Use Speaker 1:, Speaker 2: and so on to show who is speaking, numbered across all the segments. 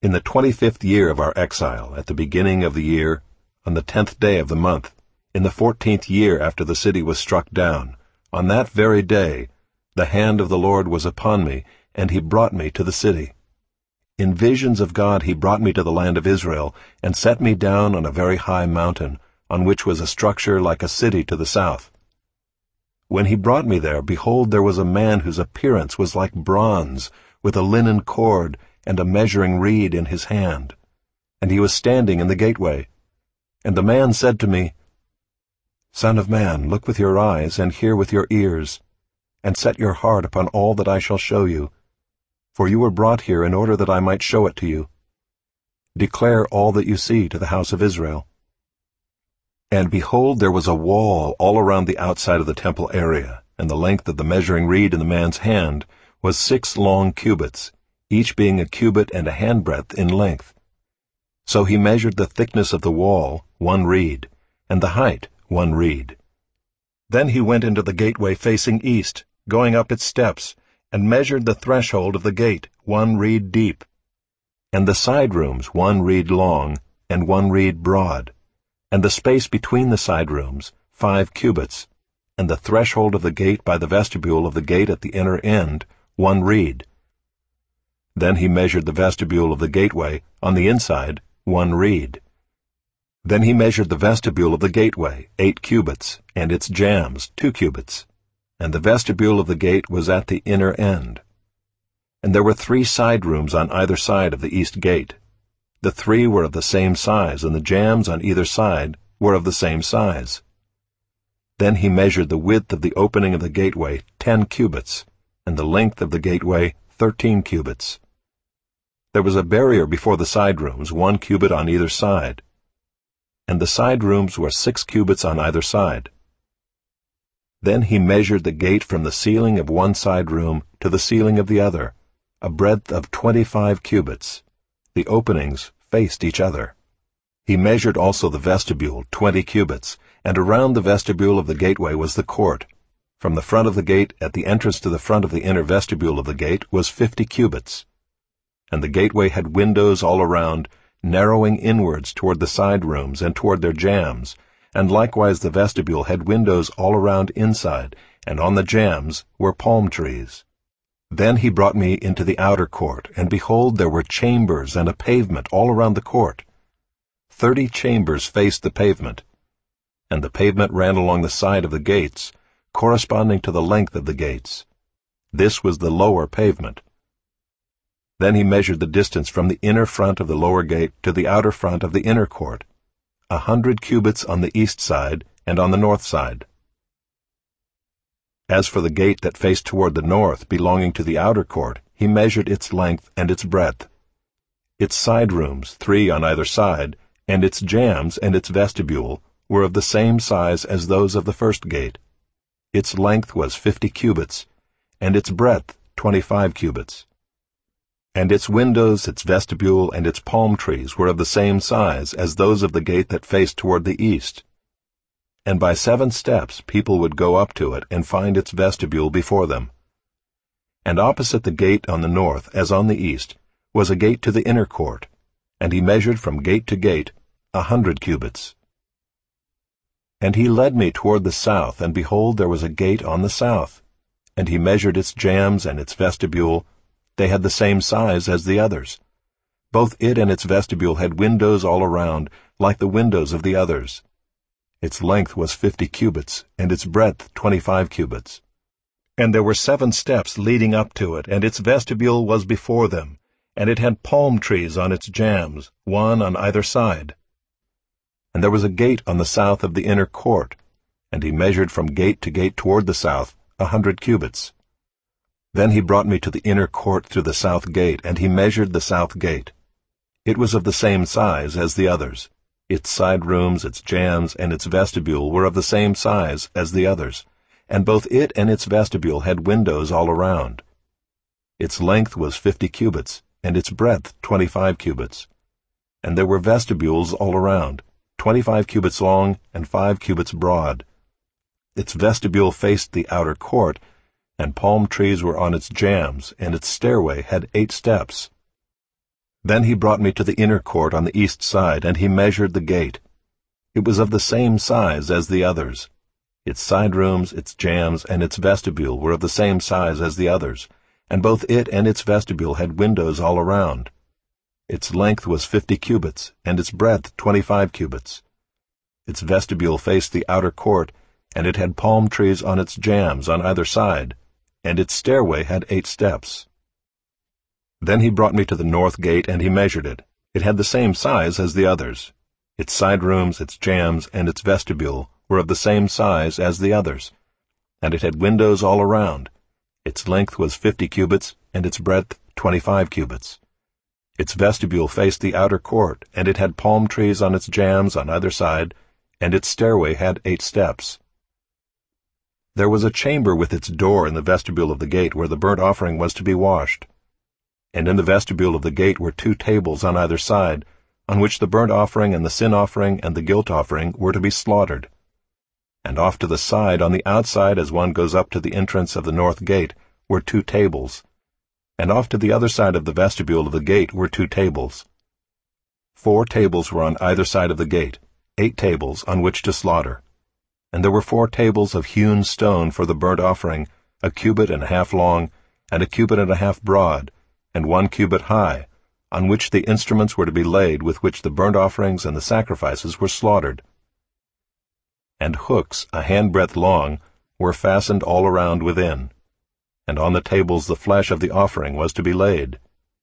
Speaker 1: In the 25th year of our exile, at the beginning of the year, on the 10th day of the month, in the 14th year after the city was struck down, on that very day, the hand of the Lord was upon me, and he brought me to the city. In visions of God he brought me to the land of Israel, and set me down on a very high mountain, on which was a structure like a city to the south. When he brought me there, behold, there was a man whose appearance was like bronze, with a linen cord and a measuring reed in his hand. And he was standing in the gateway. And the man said to me, Son of man, look with your eyes, and hear with your ears, and set your heart upon all that I shall show you. For you were brought here in order that I might show it to you. Declare all that you see to the house of Israel. And behold, there was a wall all around the outside of the temple area, and the length of the measuring reed in the man's hand was 6 long cubits, each being a cubit and a handbreadth in length. So he measured the thickness of the wall, 1 reed, and the height, 1 reed. Then he went into the gateway facing east, going up its steps, and measured the threshold of the gate, 1 reed deep, and the side rooms 1 reed long, and 1 reed broad, and the space between the side rooms 5 cubits, and the threshold of the gate by the vestibule of the gate at the inner end 1 reed. Then he measured the vestibule of the gateway, on the inside, 1 reed. Then he measured the vestibule of the gateway, 8 cubits, and its jambs, 2 cubits. And the vestibule of the gate was at the inner end. And there were 3 side rooms on either side of the east gate. The 3 were of the same size, and the jambs on either side were of the same size. Then he measured the width of the opening of the gateway, 10 cubits, and the length of the gateway, 13 cubits. There was a barrier before the side rooms, 1 cubit on either side. And the side rooms were 6 cubits on either side. Then he measured the gate from the ceiling of one side room to the ceiling of the other, a breadth of 25 cubits. The openings faced each other. He measured also the vestibule, 20 cubits, and around the vestibule of the gateway was the court. From the front of the gate at the entrance to the front of the inner vestibule of the gate was 50 cubits. And the gateway had windows all around, narrowing inwards toward the side rooms and toward their jambs, and likewise the vestibule had windows all around inside, and on the jambs were palm trees. Then he brought me into the outer court, and behold, there were chambers and a pavement all around the court. 30 chambers faced the pavement, and the pavement ran along the side of the gates, corresponding to the length of the gates. This was the lower pavement. Then he measured the distance from the inner front of the lower gate to the outer front of the inner court, 100 cubits on the east side and on the north side. As for the gate that faced toward the north, belonging to the outer court, he measured its length and its breadth. Its side rooms, 3 on either side, and its jambs and its vestibule were of the same size as those of the first gate. Its length was 50 cubits, and its breadth 25 cubits. And its windows, its vestibule, and its palm trees were of the same size as those of the gate that faced toward the east. And by 7 steps people would go up to it and find its vestibule before them. And opposite the gate on the north, as on the east, was a gate to the inner court, and he measured from gate to gate 100 cubits. And he led me toward the south, and behold, there was a gate on the south, and he measured its jambs and its vestibule. They had the same size as the others. Both it and its vestibule had windows all around, like the windows of the others. Its length was 50 cubits, and its breadth 25 cubits. And there were 7 steps leading up to it, and its vestibule was before them, and it had palm trees on its jambs, 1 on either side. And there was a gate on the south of the inner court, and he measured from gate to gate toward the south 100 cubits. Then he brought me to the inner court through the south gate, and he measured the south gate. It was of the same size as the others. Its side rooms, its jambs, and its vestibule were of the same size as the others, and both it and its vestibule had windows all around. Its length was 50 cubits, and its breadth 25 cubits. And there were vestibules all around, 25 cubits long and 5 cubits broad. Its vestibule faced the outer court, and palm trees were on its jambs, and its stairway had 8 steps. Then he brought me to the inner court on the east side, and he measured the gate. It was of the same size as the others. Its side rooms, its jambs, and its vestibule were of the same size as the others, and both it and its vestibule had windows all around. Its length was 50 cubits, and its breadth 25 cubits. Its vestibule faced the outer court, and it had palm trees on its jambs on either side, and its stairway had 8 steps. Then he brought me to the north gate, and he measured it. It had the same size as the others. Its side rooms, its jambs, and its vestibule were of the same size as the others, and it had windows all around. Its length was 50 cubits, and its breadth 25 cubits. Its vestibule faced the outer court, and it had palm trees on its jambs on either side, and its stairway had 8 steps. There was a chamber with its door in the vestibule of the gate where the burnt offering was to be washed. And in the vestibule of the gate were 2 tables on either side, on which the burnt offering and the sin offering and the guilt offering were to be slaughtered. And off to the side, on the outside as one goes up to the entrance of the north gate, were 2 tables. And off to the other side of the vestibule of the gate were 2 tables. 4 tables were on either side of the gate, 8 tables on which to slaughter. And there were 4 tables of hewn stone for the burnt offering, 1.5 cubits long, and 1.5 cubits broad, and 1 cubit high, on which the instruments were to be laid with which the burnt offerings and the sacrifices were slaughtered. And hooks, a handbreadth long, were fastened all around within. And on the tables the flesh of the offering was to be laid.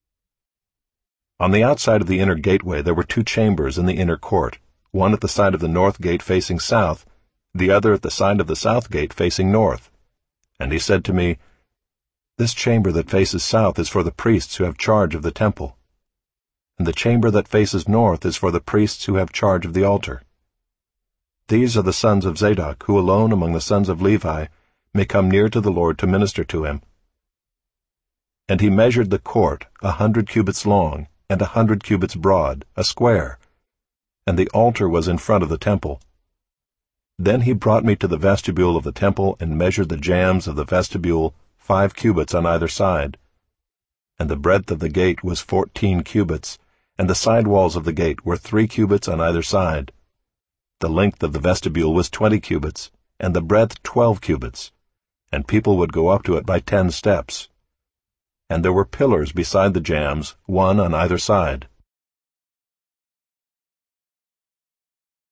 Speaker 1: On the outside of the inner gateway there were 2 chambers in the inner court, one at the side of the north gate facing south, the other at the side of the south gate facing north. And he said to me, "This chamber that faces south is for the priests who have charge of the temple, and the chamber that faces north is for the priests who have charge of the altar. These are the sons of Zadok, who alone among the sons of Levi may come near to the Lord to minister to him." And he measured the court 100 cubits long, and 100 cubits broad, a square, and the altar was in front of the temple. Then he brought me to the vestibule of the temple, and measured the jambs of the vestibule 5 cubits on either side. And the breadth of the gate was 14 cubits, and the side walls of the gate were 3 cubits on either side. The length of the vestibule was 20 cubits, and the breadth 12 cubits, and people would go up to it by 10 steps. And there were pillars beside the jambs, 1 on either side.